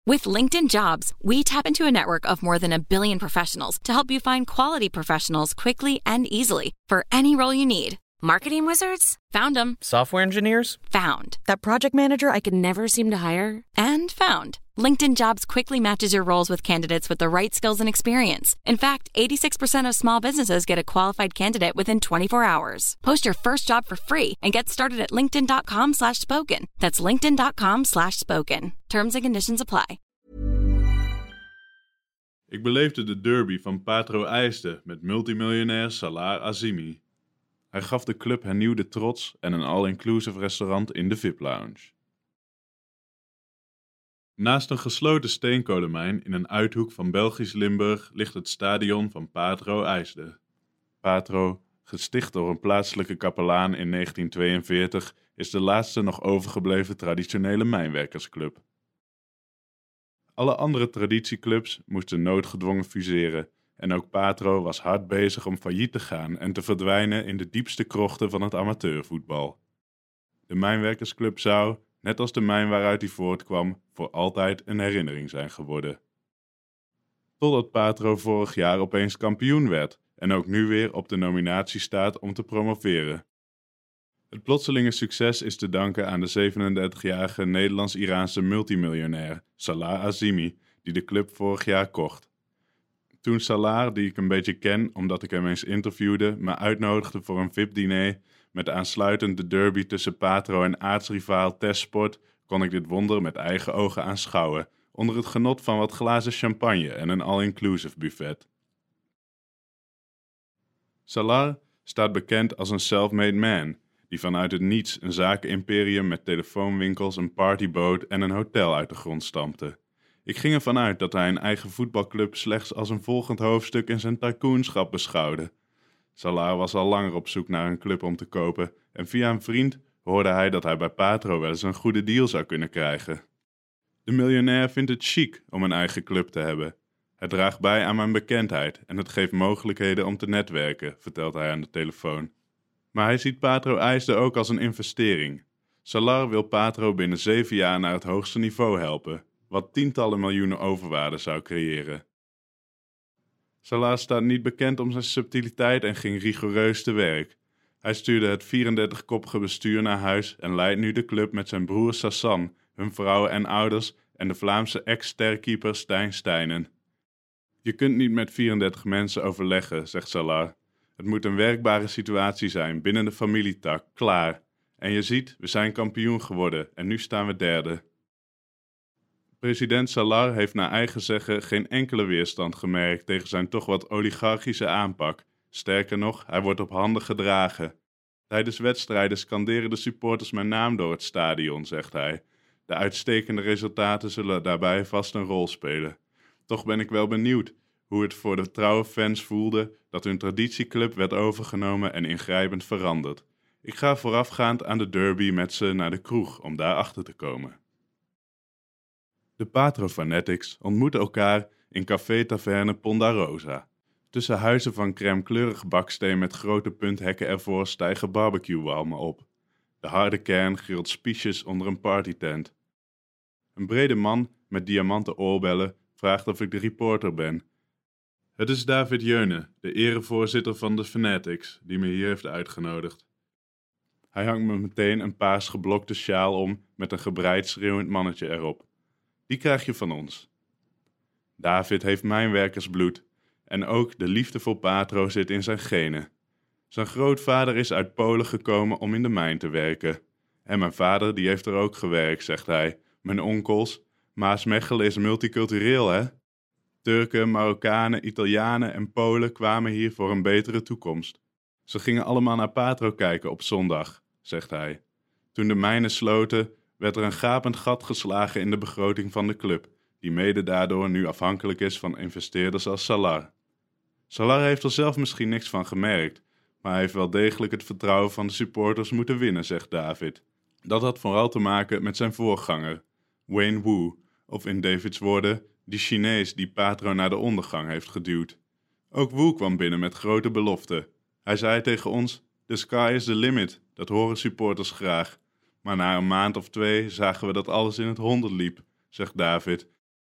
With LinkedIn Jobs, we tap into a network of more than 1 billion professionals to help you find quality professionals quickly and easily for any role you need. Marketing wizards? Found them. Software engineers? Found. That project manager I could never seem to hire? And found. LinkedIn Jobs quickly matches your roles with candidates with the right skills and experience. In fact, 86% of small businesses get a qualified candidate within 24 hours. Post your first job for free and get started at linkedin.com/spoken. That's linkedin.com/spoken. Terms and conditions apply. Ik beleefde de derby van Patro IJsden met multimiljonair Salar Azimi. Hij gaf de club hernieuwde trots en een all-inclusive restaurant in de VIP-lounge. Naast een gesloten steenkolenmijn in een uithoek van Belgisch Limburg ligt het stadion van Patro IJsden. Patro, gesticht door een plaatselijke kapelaan in 1942, is de laatste nog overgebleven traditionele mijnwerkersclub. Alle andere traditieclubs moesten noodgedwongen fuseren en ook Patro was hard bezig om failliet te gaan en te verdwijnen in de diepste krochten van het amateurvoetbal. De mijnwerkersclub zou, net als de mijn waaruit hij voortkwam, voor altijd een herinnering zijn geworden. Totdat Patro vorig jaar opeens kampioen werd en ook nu weer op de nominatie staat om te promoveren. Het plotselinge succes is te danken aan de 37-jarige Nederlands-Iraanse multimiljonair Salar Azimi, die de club vorig jaar kocht. Toen Salar, die ik een beetje ken omdat ik hem eens interviewde, me uitnodigde voor een VIP-diner met aansluitend de derby tussen Patro en aartsrivaal Tesport, kon ik dit wonder met eigen ogen aanschouwen, onder het genot van wat glazen champagne en een all-inclusive buffet. Salar staat bekend als een self-made man, die vanuit het niets een zakenimperium met telefoonwinkels, een partyboot en een hotel uit de grond stampte. Ik ging ervan uit dat hij een eigen voetbalclub slechts als een volgend hoofdstuk in zijn tycoonschap beschouwde. Salar was al langer op zoek naar een club om te kopen en via een vriend hoorde hij dat hij bij Patro wel eens een goede deal zou kunnen krijgen. De miljonair vindt het chic om een eigen club te hebben. Het draagt bij aan mijn bekendheid en het geeft mogelijkheden om te netwerken, vertelt hij aan de telefoon. Maar hij ziet Patro IJsden ook als een investering. Salar wil Patro binnen 7 jaar naar het hoogste niveau helpen, wat tientallen miljoenen overwaarde zou creëren. Salar staat niet bekend om zijn subtiliteit en ging rigoureus te werk. Hij stuurde het 34-koppige bestuur naar huis en leidt nu de club met zijn broer Sassan, hun vrouwen en ouders en de Vlaamse ex-sterkeeper Stijn Steijnen. Je kunt niet met 34 mensen overleggen, zegt Salar. Het moet een werkbare situatie zijn binnen de familietak, klaar. En je ziet, we zijn kampioen geworden en nu staan we derde. President Salar heeft naar eigen zeggen geen enkele weerstand gemerkt tegen zijn toch wat oligarchische aanpak. Sterker nog, hij wordt op handen gedragen. Tijdens wedstrijden scanderen de supporters mijn naam door het stadion, zegt hij. De uitstekende resultaten zullen daarbij vast een rol spelen. Toch ben ik wel benieuwd hoe het voor de trouwe fans voelde dat hun traditieclub werd overgenomen en ingrijpend veranderd. Ik ga voorafgaand aan de derby met ze naar de kroeg om daar achter te komen. De Patro Fanatics ontmoeten elkaar in café-taverne Pondarosa. Tussen huizen van crèmekleurig baksteen met grote punthekken ervoor stijgen barbecue-walmen op. De harde kern grilt spiesjes onder een partytent. Een brede man met diamanten oorbellen vraagt of ik de reporter ben. Het is David Jeune, de erevoorzitter van de Fanatics, die me hier heeft uitgenodigd. Hij hangt me meteen een paars geblokte sjaal om met een gebreid schreeuwend mannetje erop. Die krijg je van ons. David heeft mijnwerkersbloed en ook de liefde voor Patro zit in zijn genen. Zijn grootvader is uit Polen gekomen om in de mijn te werken. En mijn vader die heeft er ook gewerkt, zegt hij. Mijn onkels, Maasmechelen is multicultureel, hè? Turken, Marokkanen, Italianen en Polen kwamen hier voor een betere toekomst. Ze gingen allemaal naar Patro kijken op zondag, zegt hij. Toen de mijnen sloten, werd er een gapend gat geslagen in de begroting van de club, die mede daardoor nu afhankelijk is van investeerders als Salar. Salar heeft er zelf misschien niks van gemerkt, maar hij heeft wel degelijk het vertrouwen van de supporters moeten winnen, zegt David. Dat had vooral te maken met zijn voorganger, Wayne Wu, of in Davids woorden, die Chinees die Patro naar de ondergang heeft geduwd. Ook Wu kwam binnen met grote beloften. Hij zei tegen ons, the sky is the limit, dat horen supporters graag. Maar na een maand of 2 zagen we dat alles in het honderd liep, zegt David,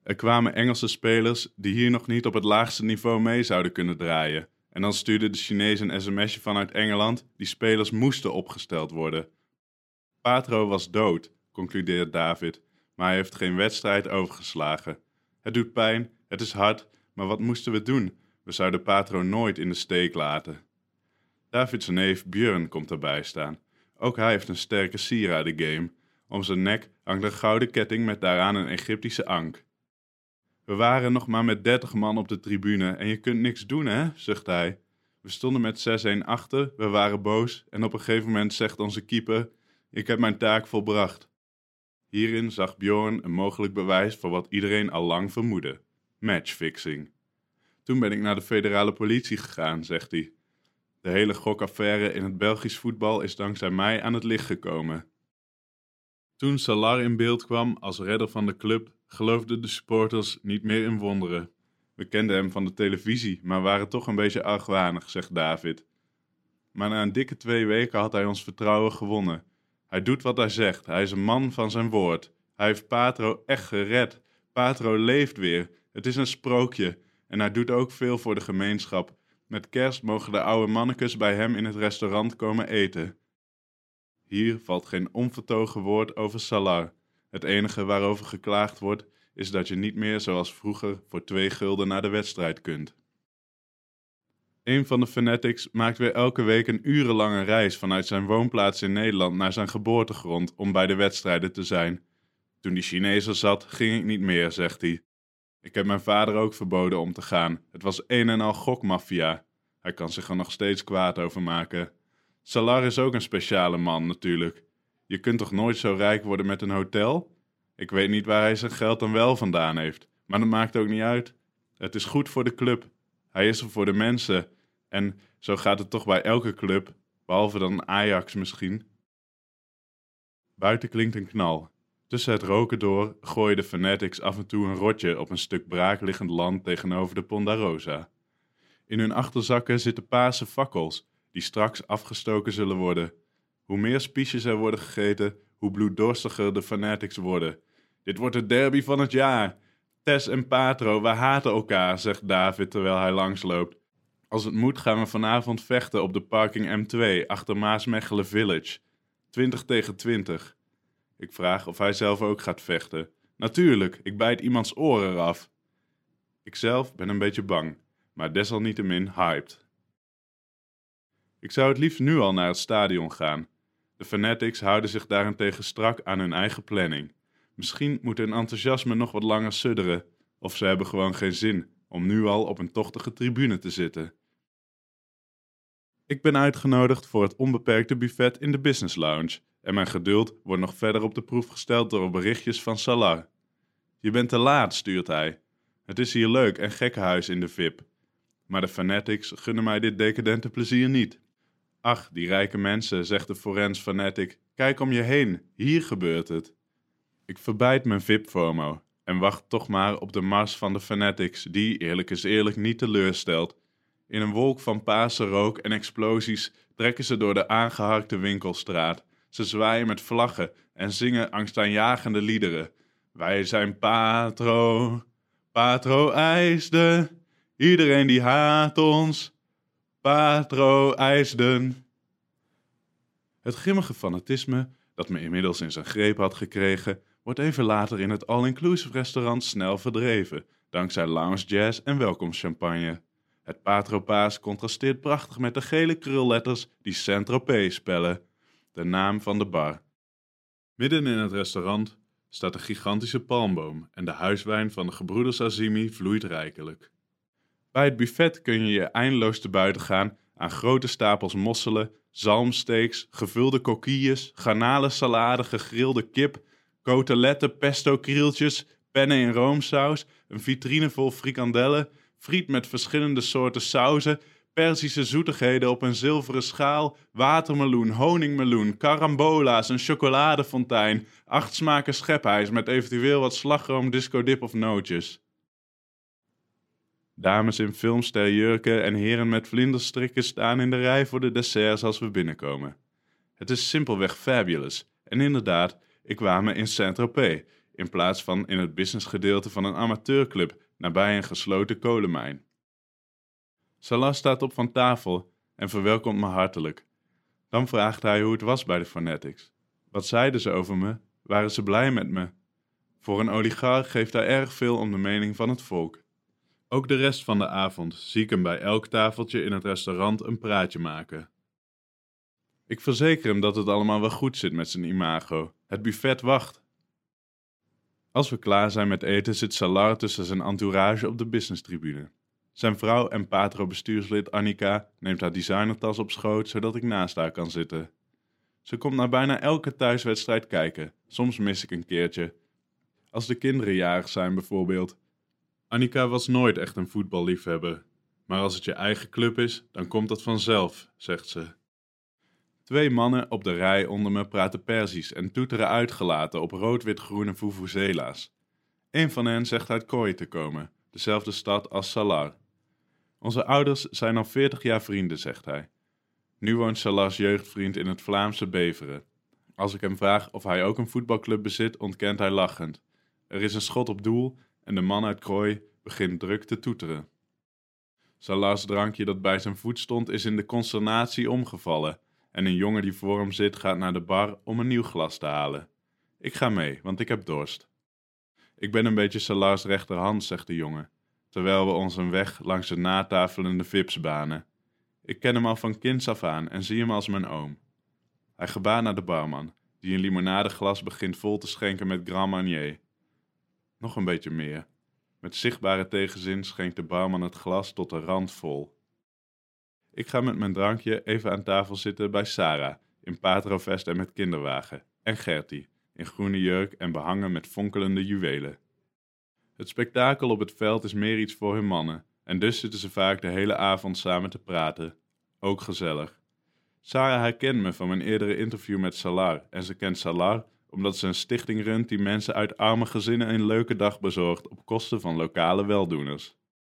Er kwamen Engelse spelers die hier nog niet op het laagste niveau mee zouden kunnen draaien. En dan stuurde de Chinees een sms'je vanuit Engeland, die spelers moesten opgesteld worden. Patro was dood, concludeert David, maar hij heeft geen wedstrijd overgeslagen. Het doet pijn, het is hard, maar wat moesten we doen? We zouden Patro nooit in de steek laten. Davids neef Björn komt erbij staan. Ook hij heeft een sterke sieraden-game. Om zijn nek hangt een gouden ketting met daaraan een Egyptische ank. We waren nog maar met 30 man op de tribune en je kunt niks doen, hè, zucht hij. We stonden met 6-1 achter, we waren boos en op een gegeven moment zegt onze keeper: ik heb mijn taak volbracht. Hierin zag Björn een mogelijk bewijs voor wat iedereen al lang vermoedde: matchfixing. Toen ben ik naar de federale politie gegaan, zegt hij. De hele gokaffaire in het Belgisch voetbal is dankzij mij aan het licht gekomen. Toen Salar in beeld kwam als redder van de club, geloofden de supporters niet meer in wonderen. We kenden hem van de televisie, maar waren toch een beetje argwanig, zegt David. Maar na een dikke 2 weken had hij ons vertrouwen gewonnen. Hij doet wat hij zegt, hij is een man van zijn woord. Hij heeft Patro echt gered. Patro leeft weer, het is een sprookje. En hij doet ook veel voor de gemeenschap. Met kerst mogen de oude mannekes bij hem in het restaurant komen eten. Hier valt geen onvertogen woord over Salar. Het enige waarover geklaagd wordt, is dat je niet meer zoals vroeger voor 2 gulden naar de wedstrijd kunt. Een van de fanatics maakt weer elke week een urenlange reis vanuit zijn woonplaats in Nederland naar zijn geboortegrond om bij de wedstrijden te zijn. Toen die Chinees er zat, ging ik niet meer, zegt hij. Ik heb mijn vader ook verboden om te gaan. Het was een en al gokmafia. Hij kan zich er nog steeds kwaad over maken. Salar is ook een speciale man natuurlijk. Je kunt toch nooit zo rijk worden met een hotel? Ik weet niet waar hij zijn geld dan wel vandaan heeft. Maar dat maakt ook niet uit. Het is goed voor de club. Hij is er voor de mensen. En zo gaat het toch bij elke club. Behalve dan Ajax misschien. Buiten klinkt een knal. Tussen het roken door gooien de fanatics af en toe een rotje op een stuk braakliggend land tegenover de Ponderosa. In hun achterzakken zitten paarse fakkels, die straks afgestoken zullen worden. Hoe meer spiesjes er worden gegeten, hoe bloeddorstiger de fanatics worden. Dit wordt de derby van het jaar. Tess en Patro, we haten elkaar, zegt David terwijl hij langsloopt. Als het moet gaan we vanavond vechten op de parking M2 achter Maasmechelen Village. 20 tegen 20. Ik vraag of hij zelf ook gaat vechten. Natuurlijk, ik bijt iemands oren eraf. Ikzelf ben een beetje bang, maar desalniettemin hyped. Ik zou het liefst nu al naar het stadion gaan. De fanatics houden zich daarentegen strak aan hun eigen planning. Misschien moet hun enthousiasme nog wat langer sudderen, of ze hebben gewoon geen zin om nu al op een tochtige tribune te zitten. Ik ben uitgenodigd voor het onbeperkte buffet in de Business Lounge en mijn geduld wordt nog verder op de proef gesteld door berichtjes van Salar. Je bent te laat, stuurt hij. Het is hier leuk en gekkenhuis in de VIP. Maar de fanatics gunnen mij dit decadente plezier niet. Ach, die rijke mensen, zegt de forens fanatic. Kijk om je heen, hier gebeurt het. Ik verbijt mijn VIP-FOMO en wacht toch maar op de mars van de fanatics die, eerlijk is eerlijk, niet teleurstelt. In een wolk van paarse rook en explosies trekken ze door de aangeharkte winkelstraat. Ze zwaaien met vlaggen en zingen angstaanjagende liederen. Wij zijn Patro, Patro IJsden, iedereen die haat ons, Patro IJsden. Het grimmige fanatisme, dat me inmiddels in zijn greep had gekregen, wordt even later in het all-inclusive restaurant snel verdreven, dankzij lounge jazz en welkomstchampagne. Het Patropaas contrasteert prachtig met de gele krulletters die Saint-Tropez spellen, de naam van de bar. Midden in het restaurant staat een gigantische palmboom en de huiswijn van de gebroeders Azimi vloeit rijkelijk. Bij het buffet kun je je eindeloos te buiten gaan aan grote stapels mosselen, zalmsteaks, gevulde coquilles, garnalensalade, gegrilde kip, coteletten, pesto krieltjes, pennen in roomsaus, een vitrine vol frikandellen, friet met verschillende soorten sauzen, Perzische zoetigheden op een zilveren schaal, watermeloen, honingmeloen, carambola's, een chocoladefontein, 8 smaken schepijs met eventueel wat slagroom, discodip of nootjes. Dames in filmsterjurken en heren met vlinderstrikken staan in de rij voor de desserts als we binnenkomen. Het is simpelweg fabulous. En inderdaad, ik kwam me in Saint-Tropez, in plaats van in het businessgedeelte van een amateurclub nabij een gesloten kolenmijn. Salah staat op van tafel en verwelkomt me hartelijk. Dan vraagt hij hoe het was bij de Fanatics. Wat zeiden ze over me? Waren ze blij met me? Voor een oligarch geeft hij erg veel om de mening van het volk. Ook de rest van de avond zie ik hem bij elk tafeltje in het restaurant een praatje maken. Ik verzeker hem dat het allemaal wel goed zit met zijn imago. Het buffet wacht. Als we klaar zijn met eten zit Salah tussen zijn entourage op de businesstribune. Zijn vrouw en Patro-bestuurslid Annika neemt haar designertas op schoot zodat ik naast haar kan zitten. Ze komt naar bijna elke thuiswedstrijd kijken, soms mis ik een keertje. Als de kinderen jarig zijn bijvoorbeeld. Annika was nooit echt een voetballiefhebber, maar als het je eigen club is, dan komt dat vanzelf, zegt ze. 2 mannen op de rij onder me praten Perzisch en toeteren uitgelaten op rood-wit-groene vuvuzela's. Een van hen zegt uit Kooi te komen, dezelfde stad als Salah. Onze ouders zijn al 40 jaar vrienden, zegt hij. Nu woont Salah's jeugdvriend in het Vlaamse Beveren. Als ik hem vraag of hij ook een voetbalclub bezit, ontkent hij lachend. Er is een schot op doel en de man uit Krooi begint druk te toeteren. Salah's drankje dat bij zijn voet stond is in de consternatie omgevallen en een jongen die voor hem zit gaat naar de bar om een nieuw glas te halen. Ik ga mee, want ik heb dorst. Ik ben een beetje Salah's rechterhand, zegt de jongen, terwijl we ons een weg langs de natafelende vips banen. Ik ken hem al van kinds af aan en zie hem als mijn oom. Hij gebaart naar de barman, die een limonadeglas begint vol te schenken met Grand Marnier. Nog een beetje meer. Met zichtbare tegenzin schenkt de barman het glas tot de rand vol. Ik ga met mijn drankje even aan tafel zitten bij Sarah, in patrovest en met kinderwagen, en Gertie, in groene jurk en behangen met fonkelende juwelen. Het spektakel op het veld is meer iets voor hun mannen, en dus zitten ze vaak de hele avond samen te praten. Ook gezellig. Sarah herkent me van mijn eerdere interview met Salah en ze kent Salah omdat ze een stichting runt die mensen uit arme gezinnen een leuke dag bezorgt op kosten van lokale weldoeners.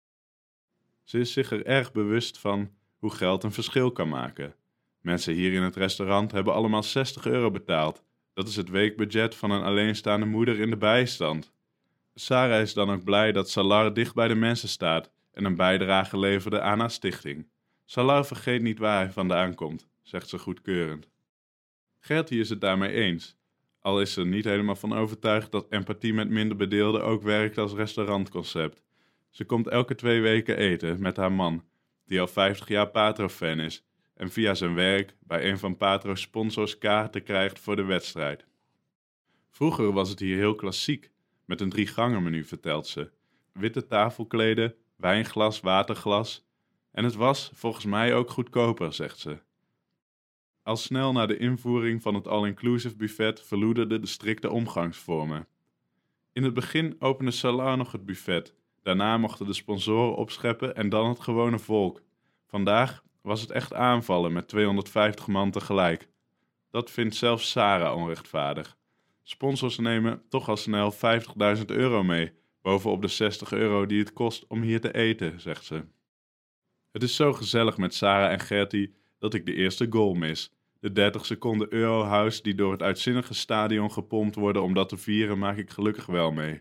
Ze is zich er erg bewust van hoe geld een verschil kan maken. Mensen hier in het restaurant hebben allemaal €60 betaald. Dat is het weekbudget van een alleenstaande moeder in de bijstand. Sarah is dan ook blij dat Salah dicht bij de mensen staat en een bijdrage leverde aan haar stichting. Salah vergeet niet waar hij vandaan komt, zegt ze goedkeurend. Gertie is het daarmee eens, al is ze er niet helemaal van overtuigd dat empathie met minder bedeelden ook werkt als restaurantconcept. Ze komt elke 2 weken eten met haar man, die al 50 jaar Patro-fan is en via zijn werk bij een van Patro's sponsors kaarten krijgt voor de wedstrijd. Vroeger was het hier heel klassiek, met een 3-gangen-menu, vertelt ze. Witte tafelkleden, wijnglas, waterglas. En het was volgens mij ook goedkoper, zegt ze. Al snel na de invoering van het all-inclusive buffet verloederden de strikte omgangsvormen. In het begin opende Salah nog het buffet. Daarna mochten de sponsoren opscheppen en dan het gewone volk. Vandaag was het echt aanvallen met 250 man tegelijk. Dat vindt zelfs Sarah onrechtvaardig. Sponsors nemen toch al snel €50.000 mee, bovenop de €60 die het kost om hier te eten, zegt ze. Het is zo gezellig met Sarah en Gertie dat ik de eerste goal mis. De 30 seconden Eurohouse die door het uitzinnige stadion gepompt worden om dat te vieren, maak ik gelukkig wel mee.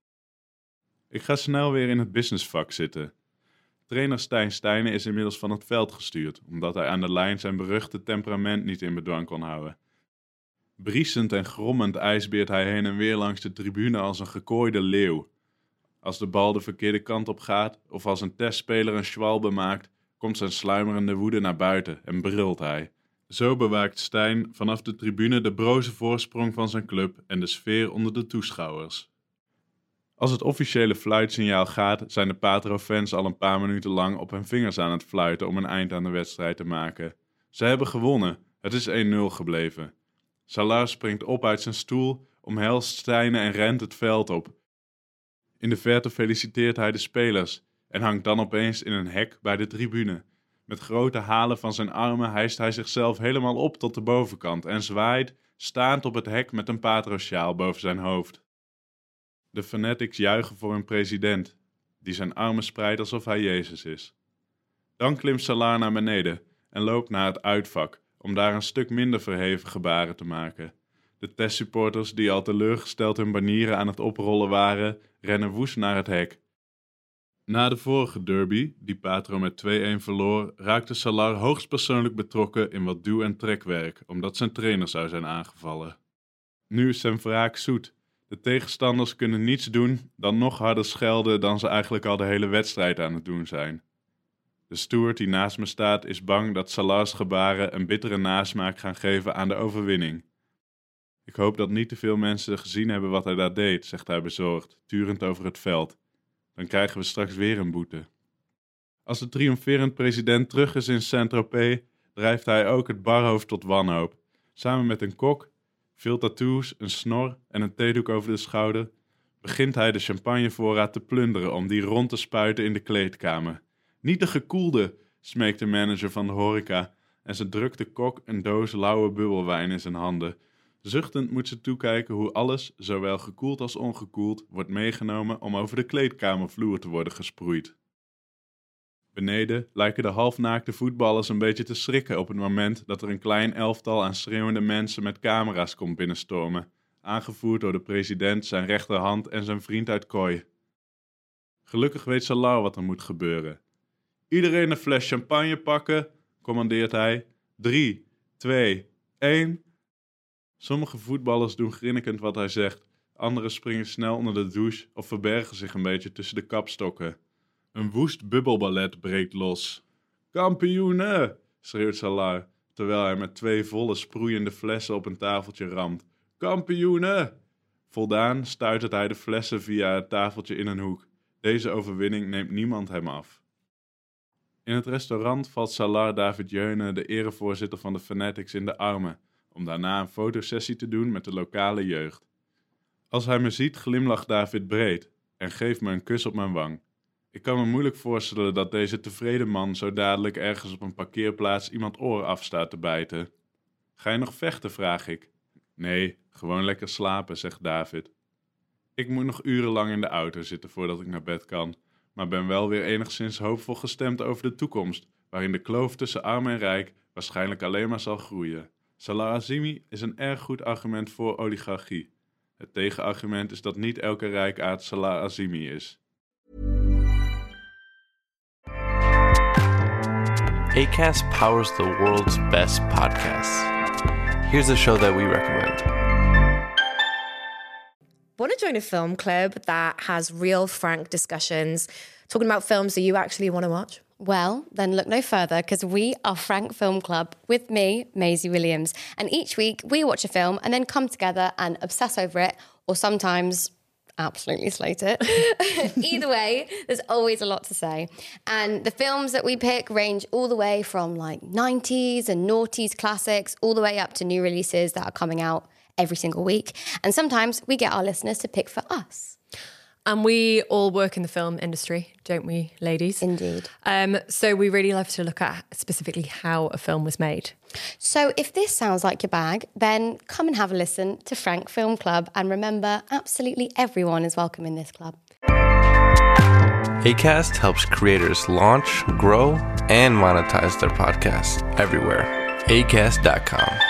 Ik ga snel weer in het businessvak zitten. Trainer Stijn Stijnen is inmiddels van het veld gestuurd, omdat hij aan de lijn zijn beruchte temperament niet in bedwang kon houden. Briesend en grommend ijsbeert hij heen en weer langs de tribune als een gekooide leeuw. Als de bal de verkeerde kant op gaat of als een testspeler een schwalbe maakt, komt zijn sluimerende woede naar buiten en brult hij. Zo bewaakt Stijn vanaf de tribune de broze voorsprong van zijn club en de sfeer onder de toeschouwers. Als het officiële fluitsignaal gaat, zijn de Patro-fans al een paar minuten lang op hun vingers aan het fluiten om een eind aan de wedstrijd te maken. Ze hebben gewonnen, het is 1-0 gebleven. Salah springt op uit zijn stoel, omhelst Stijnen en rent het veld op. In de verte feliciteert hij de spelers en hangt dan opeens in een hek bij de tribune. Met grote halen van zijn armen hijst hij zichzelf helemaal op tot de bovenkant en zwaait, staand op het hek met een Patro-sjaal boven zijn hoofd. De Fanatics juichen voor hun president, die zijn armen spreidt alsof hij Jezus is. Dan klimt Salah naar beneden en loopt naar het uitvak, om daar een stuk minder verheven gebaren te maken. De testsupporters, die al teleurgesteld hun banieren aan het oprollen waren, rennen woest naar het hek. Na de vorige derby, die Patro met 2-1 verloor, raakte Salar hoogstpersoonlijk betrokken in wat duw- en trekwerk, omdat zijn trainer zou zijn aangevallen. Nu is zijn wraak zoet. De tegenstanders kunnen niets doen dan nog harder schelden dan ze eigenlijk al de hele wedstrijd aan het doen zijn. De steward die naast me staat is bang dat Salars gebaren een bittere nasmaak gaan geven aan de overwinning. Ik hoop dat niet te veel mensen gezien hebben wat hij daar deed, zegt hij bezorgd, turend over het veld. Dan krijgen we straks weer een boete. Als de triomferend president terug is in Saint-Tropez, drijft hij ook het barhoofd tot wanhoop. Samen met een kok, veel tattoos, een snor en een theedoek over de schouder, begint hij de champagnevoorraad te plunderen om die rond te spuiten in de kleedkamer. Niet de gekoelde, smeekt de manager van de horeca en ze drukt de kok een doos lauwe bubbelwijn in zijn handen. Zuchtend moet ze toekijken hoe alles, zowel gekoeld als ongekoeld, wordt meegenomen om over de kleedkamervloer te worden gesproeid. Beneden lijken de halfnaakte voetballers een beetje te schrikken op het moment dat er een klein elftal aan schreeuwende mensen met camera's komt binnenstormen, aangevoerd door de president, zijn rechterhand en zijn vriend uit kooi. Gelukkig weet Salar wat er moet gebeuren. Iedereen een fles champagne pakken, commandeert hij. 3, 2, 1... Sommige voetballers doen grinnikend wat hij zegt, anderen springen snel onder de douche of verbergen zich een beetje tussen de kapstokken. Een woest bubbelballet breekt los. Kampioenen! Schreeuwt Salar, terwijl hij met 2 volle sproeiende flessen op een tafeltje ramt. Kampioenen! Voldaan stuitert hij de flessen via het tafeltje in een hoek. Deze overwinning neemt niemand hem af. In het restaurant valt Salar David Jeune, de erevoorzitter van de Fanatics, in de armen, om daarna een fotosessie te doen met de lokale jeugd. Als hij me ziet, glimlacht David breed en geeft me een kus op mijn wang. Ik kan me moeilijk voorstellen dat deze tevreden man zo dadelijk ergens op een parkeerplaats iemand oor afstaat te bijten. Ga je nog vechten, vraag ik. Nee, gewoon lekker slapen, zegt David. Ik moet nog urenlang in de auto zitten voordat ik naar bed kan, maar ben wel weer enigszins hoopvol gestemd over de toekomst, waarin de kloof tussen arm en rijk waarschijnlijk alleen maar zal groeien. Salar Azimi is een erg goed argument voor oligarchie. Het tegenargument is dat niet elke rijkaard Salar Azimi is. Acast powers the world's best podcasts. Here's a show that we recommend. Want to join a film club that has real, frank discussions, talking about films that you actually want to watch? Well, then look no further, because we are Frank Film Club with me, Maisie Williams. And each week we watch a film and then come together and obsess over it, or sometimes absolutely slate it. Either way, there's always a lot to say. And the films that we pick range all the way from like 90s and noughties classics, all the way up to new releases that are coming out every single week. And sometimes we get our listeners to pick for us. And we all work in the film industry, don't we, ladies? Indeed. So we really love to look at specifically how a film was made. So if this sounds like your bag, then come and have a listen to Frank Film Club. And remember, absolutely everyone is welcome in this club. Acast helps creators launch, grow, and monetize their podcasts everywhere. Acast.com.